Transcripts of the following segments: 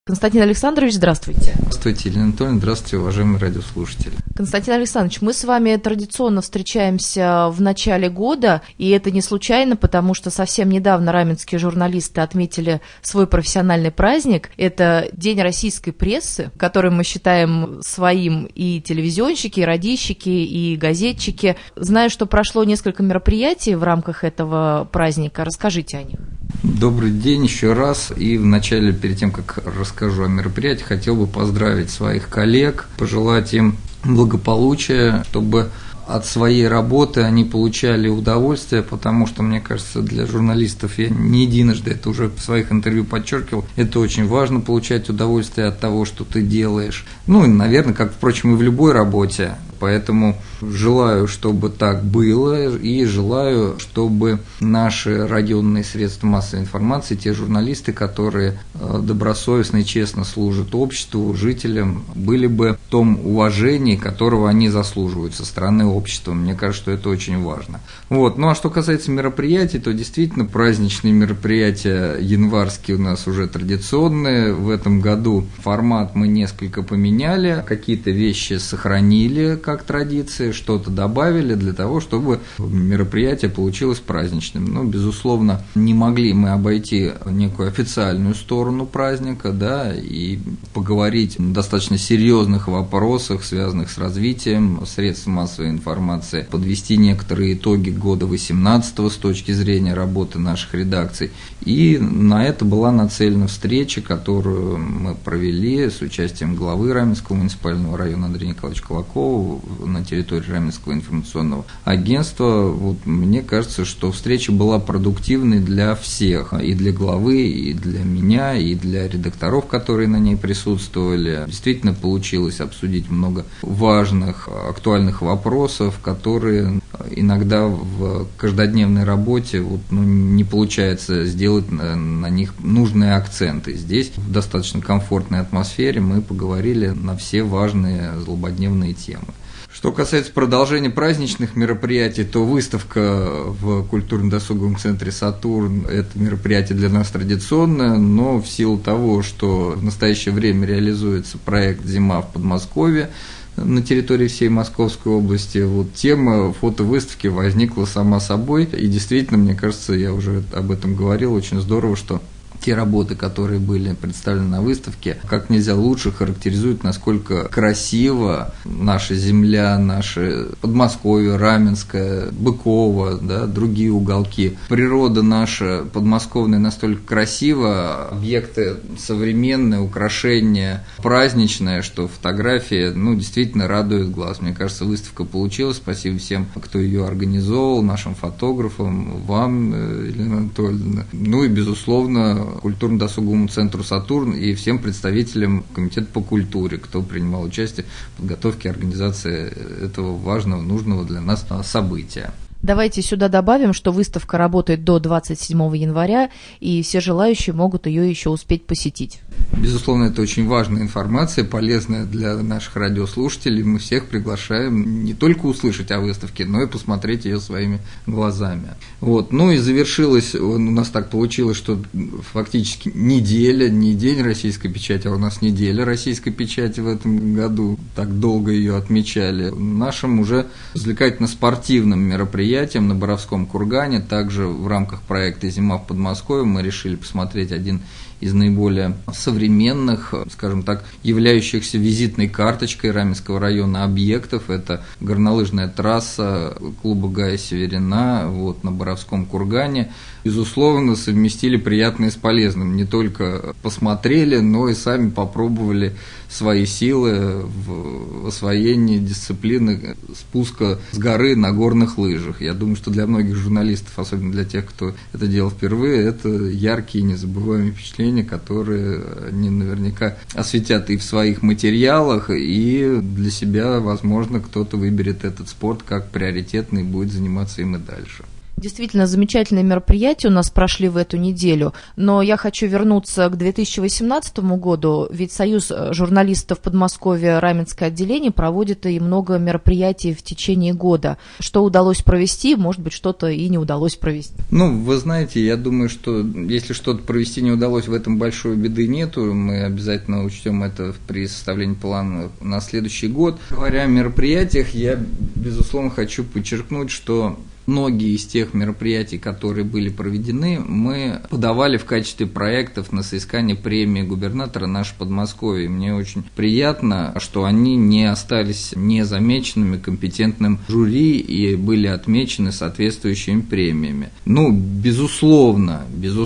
Константин Александрович, здравствуйте. Здравствуйте, Елена Анатольевна, здравствуйте, уважаемые радиослушатели. Константин Александрович, мы с вами традиционно встречаемся в начале года, и это не случайно, потому что совсем недавно раменские журналисты отметили свой профессиональный праздник. Это День российской прессы, который мы считаем своим и телевизионщики, и радищики, и газетчики. Знаю, что прошло несколько мероприятий в рамках этого праздника. Расскажите о них. Добрый день еще раз. И вначале, перед тем, как расскажу о мероприятии, хотел бы поздравить своих коллег, пожелать им благополучия, чтобы от своей работы они получали удовольствие, потому что, мне кажется, для журналистов, я не единожды это уже в своих интервью подчеркивал, это очень важно получать удовольствие от того, что ты делаешь. Ну, и, наверное, как, впрочем, и в любой работе. Поэтому желаю, чтобы так было, и желаю, чтобы наши районные средства массовой информации, те журналисты, которые добросовестно и честно служат обществу, жителям, были бы в том уважении, которого они заслуживают со стороны общества. Мне кажется, что это очень важно. Вот. Ну а что касается мероприятий, то действительно праздничные мероприятия январские у нас уже традиционные. В этом году формат мы несколько поменяли, какие-то вещи сохранили как традиции, что-то добавили для того, чтобы мероприятие получилось праздничным. Но, безусловно, не могли мы обойти некую официальную сторону праздника, да, и поговорить о достаточно серьезных вопросах, связанных с развитием средств массовой информации, подвести некоторые итоги года 2018 с точки зрения работы наших редакций. И на это была нацелена встреча, которую мы провели с участием главы Раменского муниципального района Андрея Николаевича Колокова на территории Раменского информационного агентства. Вот, мне кажется, что встреча была продуктивной для всех, и для главы, и для меня, и для редакторов, которые на ней присутствовали. Действительно получилось обсудить много важных, актуальных вопросов, которые иногда в каждодневной работе не получается сделать на них нужные акценты. Здесь в достаточно комфортной атмосфере мы поговорили на все важные злободневные темы. Что касается продолжения праздничных мероприятий, то выставка в культурно-досуговом центре «Сатурн» – это мероприятие для нас традиционное, но в силу того, что в настоящее время реализуется проект «Зима в Подмосковье», на территории всей Московской области, вот тема фотовыставки возникла сама собой, и действительно, мне кажется, я уже об этом говорил, очень здорово, что те работы, которые были представлены на выставке, как нельзя лучше характеризуют, насколько красиво наша земля, наше Подмосковье, Раменское, Быково, да, другие уголки. Природа наша подмосковная настолько красива, объекты современные, украшения праздничные, что фотографии, действительно радуют глаз. Мне кажется, выставка получилась. Спасибо всем, кто ее организовал, нашим фотографам, вам, Елена Анатольевна. Ну и, безусловно, культурно-досуговому центру «Сатурн» и всем представителям Комитета по культуре, кто принимал участие в подготовке и организации этого важного, нужного для нас события. Давайте сюда добавим, что выставка работает до 27 января, и все желающие могут ее еще успеть посетить. Безусловно, это очень важная информация, полезная для наших радиослушателей. Мы всех приглашаем не только услышать о выставке, но и посмотреть ее своими глазами. Вот. Ну и завершилось, у нас так получилось, что фактически неделя, не день российской печати, а у нас неделя российской печати в этом году, так долго ее отмечали, нашим уже развлекательно-спортивным мероприятием на Боровском кургане. Также в рамках проекта «Зима в Подмосковье» мы решили посмотреть один из наиболее современных, скажем так, являющихся визитной карточкой Раменского района объектов. Это горнолыжная трасса клуба Гая Северина на Боровском кургане. Безусловно, совместили приятное с полезным. Не только посмотрели, но и сами попробовали свои силы в освоении дисциплины спуска с горы на горных лыжах. Я думаю, что для многих журналистов, особенно для тех, кто это делал впервые, это яркие, незабываемые впечатления, которые они наверняка осветят и в своих материалах, и для себя, возможно, кто-то выберет этот спорт как приоритетный и будет заниматься им и дальше. Действительно, замечательные мероприятия у нас прошли в эту неделю, но я хочу вернуться к 2018 году, ведь Союз журналистов Подмосковья Раменское отделение проводит и много мероприятий в течение года. Что удалось провести, может быть, что-то и не удалось провести? Вы знаете, я думаю, что если что-то провести не удалось, в этом большой беды нету, мы обязательно учтем это при составлении плана на следующий год. Говоря о мероприятиях, я, безусловно, хочу подчеркнуть, что многие из тех мероприятий, которые были проведены, мы подавали в качестве проектов на соискание премии губернатора «Наше Подмосковье». Мне очень приятно, что они не остались незамеченными компетентным жюри и были отмечены соответствующими премиями. Безусловно,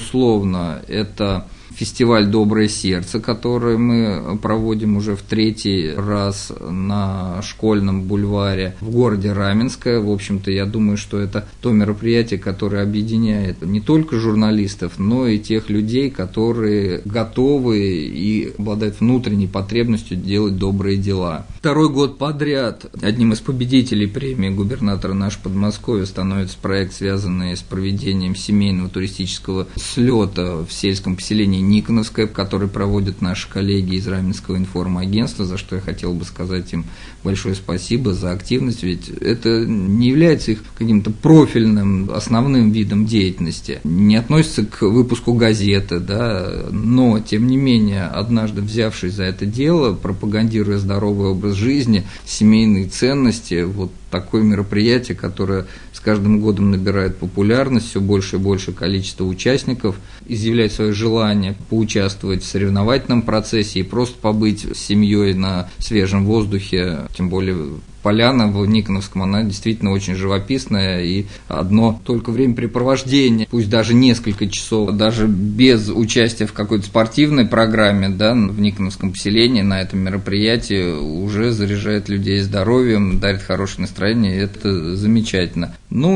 это фестиваль «Доброе сердце», который мы проводим уже в 3-й раз на Школьном бульваре в городе Раменское. В общем-то, я думаю, что это то мероприятие, которое объединяет не только журналистов, но и тех людей, которые готовы и обладают внутренней потребностью делать добрые дела. 2-й год подряд одним из победителей премии губернатора «Наше Подмосковье» становится проект, связанный с проведением семейного туристического слета в сельском поселении Никоновское, который проводят наши коллеги из Раменского информагентства, за что я хотел бы сказать им большое спасибо за активность, ведь это не является их каким-то профильным, основным видом деятельности, не относится к выпуску газеты, но, тем не менее, однажды взявшись за это дело, пропагандируя здоровый образ жизни, семейные ценности, такое мероприятие, которое с каждым годом набирает популярность, все больше и больше количество участников изъявляет свое желание поучаствовать в соревновательном процессе и просто побыть с семьей на свежем воздухе, тем более поляна в Никоновском, она действительно очень живописная, и одно только времяпрепровождение, пусть даже несколько часов, даже без участия в какой-то спортивной программе, в Никоновском поселении на этом мероприятии уже заряжает людей здоровьем, дарит хорошее настроение, и это замечательно.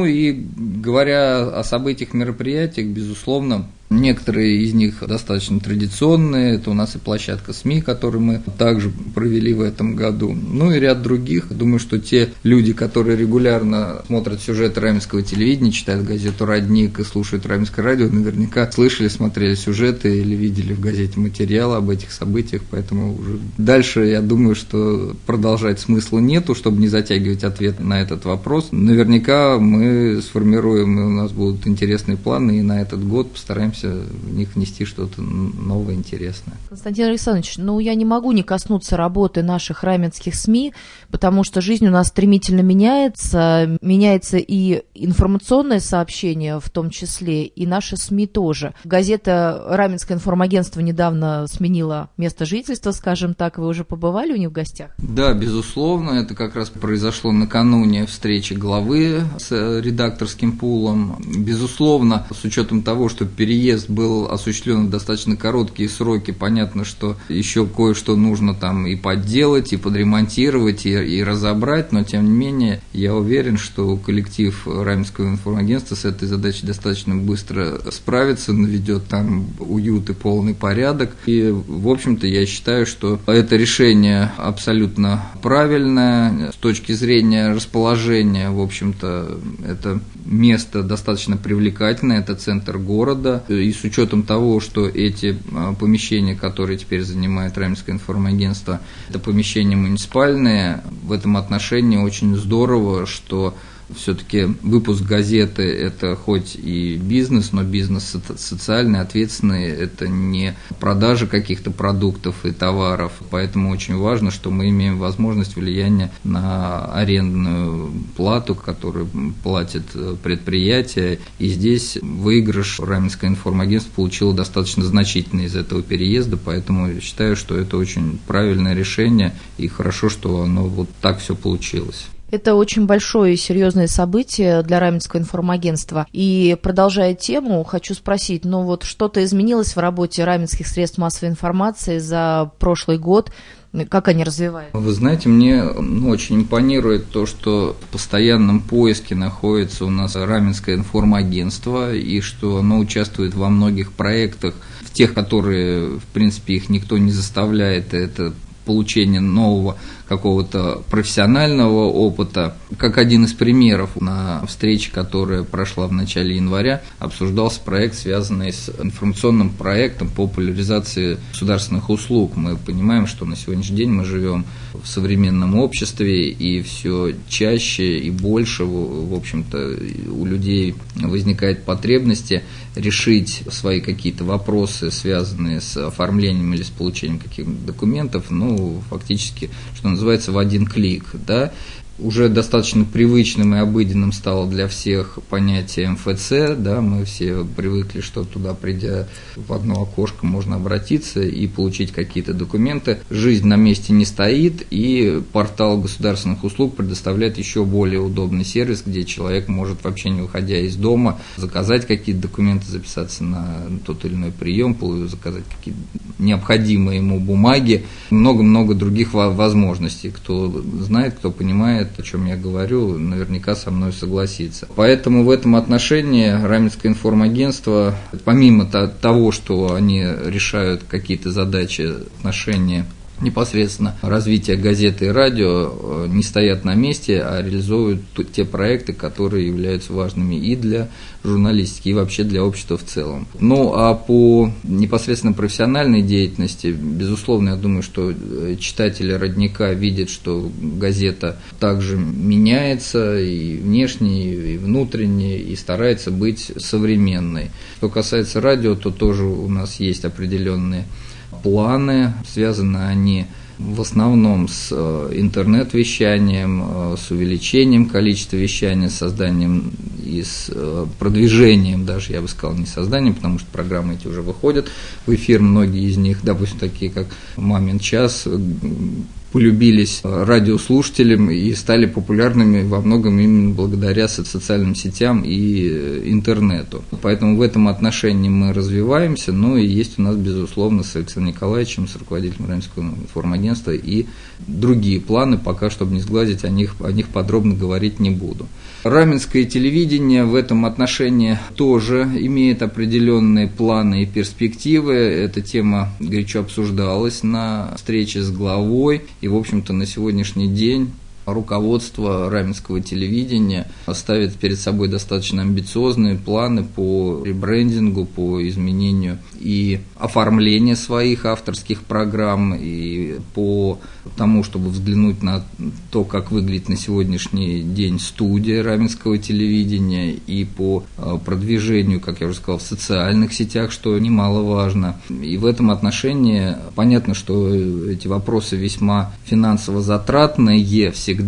И говоря о событиях, мероприятиях, безусловно, некоторые из них достаточно традиционные, это у нас и площадка СМИ, которую мы также провели в этом году, и ряд других. Думаю, что те люди, которые регулярно смотрят сюжеты раменского телевидения, читают газету «Родник» и слушают раменское радио, наверняка слышали, смотрели сюжеты или видели в газете материалы об этих событиях, поэтому уже дальше, я думаю, что продолжать смысла нету, чтобы не затягивать ответ на этот вопрос. Наверняка мы сформируем, и у нас будут интересные планы, и на этот год постараемся в них внести что-то новое, интересное. Константин Александрович, я не могу не коснуться работы наших раменских СМИ, потому что жизнь у нас стремительно меняется и информационное сообщение в том числе, и наши СМИ тоже. Газета «Раменское информагентство» недавно сменила место жительства, скажем так, вы уже побывали у них в гостях? Да, безусловно, это как раз произошло накануне встречи главы с редакторским пулом. Безусловно, с учетом того, что переезд был осуществлен в достаточно короткие сроки, понятно, что еще кое-что нужно там и подделать, и подремонтировать, и разобрать, но тем не менее я уверен, что коллектив Раменского информагентства с этой задачей достаточно быстро справится, наведет там уют и полный порядок. И, в общем-то, я считаю, что это решение абсолютно правильное с точки зрения расположения. В общем-то, это место достаточно привлекательное, это центр города, и с учетом того, что эти помещения, которые теперь занимает Раменское информагентство, это помещения муниципальные, в этом отношении очень здорово, что все-таки выпуск газеты – это хоть и бизнес, но бизнес социальный, ответственный, это не продажа каких-то продуктов и товаров, поэтому очень важно, что мы имеем возможность влияния на арендную плату, которую платит предприятие, и здесь выигрыш Раменское информагентство получило достаточно значительный из этого переезда, поэтому я считаю, что это очень правильное решение, и хорошо, что оно так все получилось. Это очень большое и серьезное событие для Раменского информагентства. И, продолжая тему, хочу спросить, что-то изменилось в работе раменских средств массовой информации за прошлый год? Как они развиваются? Вы знаете, мне очень импонирует то, что в постоянном поиске находится у нас Раменское информагентство, и что оно участвует во многих проектах, в тех, которые, в принципе, их никто не заставляет, это получения нового какого-то профессионального опыта. Как один из примеров, на встрече, которая прошла в начале января, обсуждался проект, связанный с информационным проектом по популяризации государственных услуг. Мы понимаем, что на сегодняшний день мы живем в современном обществе, и все чаще и больше, в общем-то, у людей возникает потребности решить свои какие-то вопросы, связанные с оформлением или с получением каких-то документов, фактически, что называется, в один клик, да. Уже достаточно привычным и обыденным стало для всех понятие МФЦ, да, мы все привыкли, что туда, придя в одно окошко, можно обратиться и получить какие-то документы. Жизнь на месте не стоит, и портал государственных услуг предоставляет еще более удобный сервис, где человек может, вообще не выходя из дома, заказать какие-то документы, записаться на тот или иной прием, заказать какие-то необходимые ему бумаги, много-много других возможностей. Кто знает, кто понимает, о чем я говорю, наверняка со мной согласится. Поэтому в этом отношении Раменское информагентство, помимо того, что они решают какие-то задачи в отношении непосредственно развития газеты и радио, не стоят на месте, а реализуют те проекты, которые являются важными и для журналистики, и вообще для общества в целом. А по непосредственно профессиональной деятельности, безусловно, я думаю, что читатели «Родника» видят, что газета также меняется и внешне, и внутренне, и старается быть современной. Что касается радио, то тоже у нас есть определенные планы, связаны они в основном с интернет-вещанием, с увеличением количества вещания, с созданием и с продвижением, даже я бы сказал, не созданием, потому что программы эти уже выходят в эфир, многие из них, допустим, такие как «Мамин час», полюбились радиослушателям и стали популярными во многом именно благодаря социальным сетям и интернету. Поэтому в этом отношении мы развиваемся, и есть у нас, безусловно, с Александром Николаевичем, с руководителем Раменского информагентства, и другие планы, пока, чтобы не сглазить, о них подробно говорить не буду. Раменское телевидение в этом отношении тоже имеет определенные планы и перспективы. Эта тема горячо обсуждалась на встрече с главой. И, в общем-то, на сегодняшний день руководство Раменского телевидения ставит перед собой достаточно амбициозные планы по ребрендингу, по изменению и оформлению своих авторских программ, и по тому, чтобы взглянуть на то, как выглядит на сегодняшний день студия Раменского телевидения, и по продвижению, как я уже сказал, в социальных сетях, что немаловажно. И в этом отношении понятно, что эти вопросы весьма финансово затратные всегда,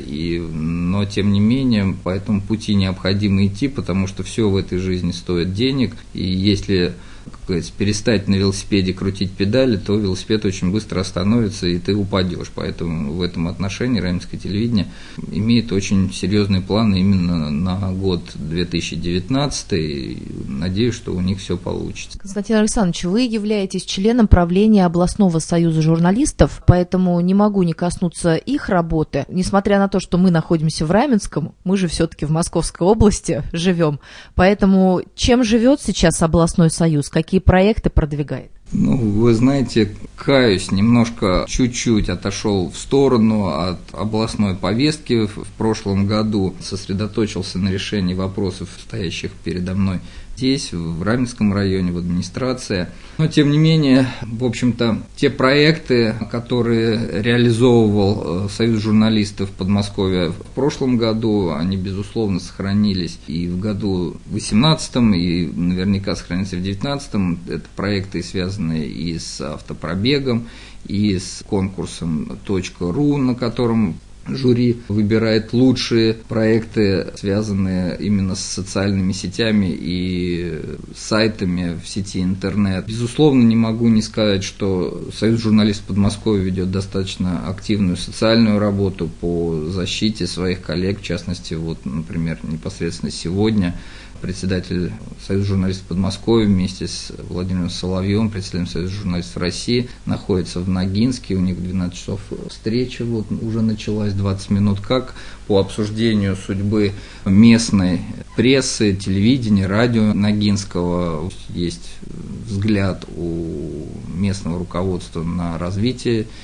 но тем не менее по этому пути необходимо идти, потому что все в этой жизни стоит денег, и если перестать на велосипеде крутить педали, то велосипед очень быстро остановится, и ты упадешь. Поэтому в этом отношении Раменское телевидение имеет очень серьезные планы именно на год 2019, и надеюсь, что у них все получится. Константин Александрович, вы являетесь членом правления областного союза журналистов, поэтому не могу не коснуться их работы. Несмотря на то, что мы находимся в Раменском, мы же все-таки в Московской области живем. Поэтому чем живет сейчас областной союз? Какие проекты продвигает? Вы знаете, каюсь, немножко, чуть-чуть отошел в сторону от областной повестки в прошлом году, сосредоточился на решении вопросов, стоящих передо мной здесь, в Раменском районе, в администрации. Но, тем не менее, в общем-то, те проекты, которые реализовывал Союз журналистов Подмосковья в прошлом году, они, безусловно, сохранились и в году 2018, и наверняка сохранятся в 2019. Это проекты, связанные и с автопробегом, и с конкурсом .ру, на котором жюри выбирает лучшие проекты, связанные именно с социальными сетями и сайтами в сети интернет. Безусловно, не могу не сказать, что Союз журналистов Подмосковья ведет достаточно активную социальную работу по защите своих коллег. В частности, например, непосредственно сегодня председатель Союза журналистов Подмосковья вместе с Владимиром Соловьевым, председателем Союза журналистов России, находится в Ногинске. У них в 12 часов встреча уже началась, 20 минут, как по обсуждению судьбы местной прессы, телевидения, радио Ногинского. Есть взгляд у местного руководства на развитие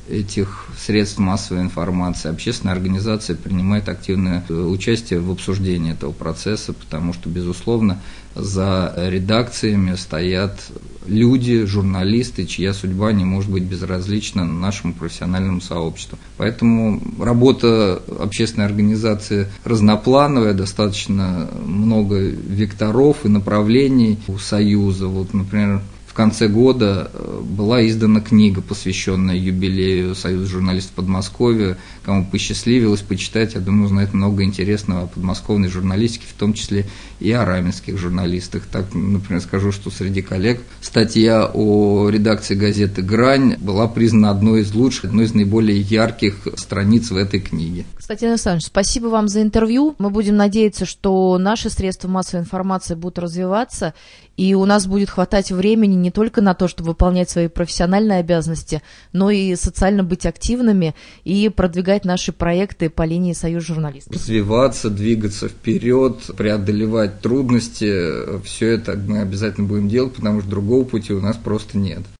этих средств массовой информации. Общественная организация принимает активное участие в обсуждении этого процесса, потому что, безусловно, за редакциями стоят люди, журналисты, чья судьба не может быть безразлична нашему профессиональному сообществу. Поэтому работа общественной организации разноплановая, достаточно много векторов и направлений у Союза. Вот, например, в конце года была издана книга, посвященная юбилею Союза журналистов Подмосковья. Кому посчастливилось почитать, я думаю, узнает много интересного о подмосковной журналистике, в том числе и о раменских журналистах. Так, например, скажу, что среди коллег статья о редакции газеты «Грань» была признана одной из лучших, одной из наиболее ярких страниц в этой книге. Кстати, Александр, спасибо вам за интервью. Мы будем надеяться, что наши средства массовой информации будут развиваться, и у нас будет хватать времени не только на то, чтобы выполнять свои профессиональные обязанности, но и социально быть активными и продвигать наши проекты по линии Союз журналистов. Развиваться, двигаться вперед, преодолевать трудности, все это мы обязательно будем делать, потому что другого пути у нас просто нет.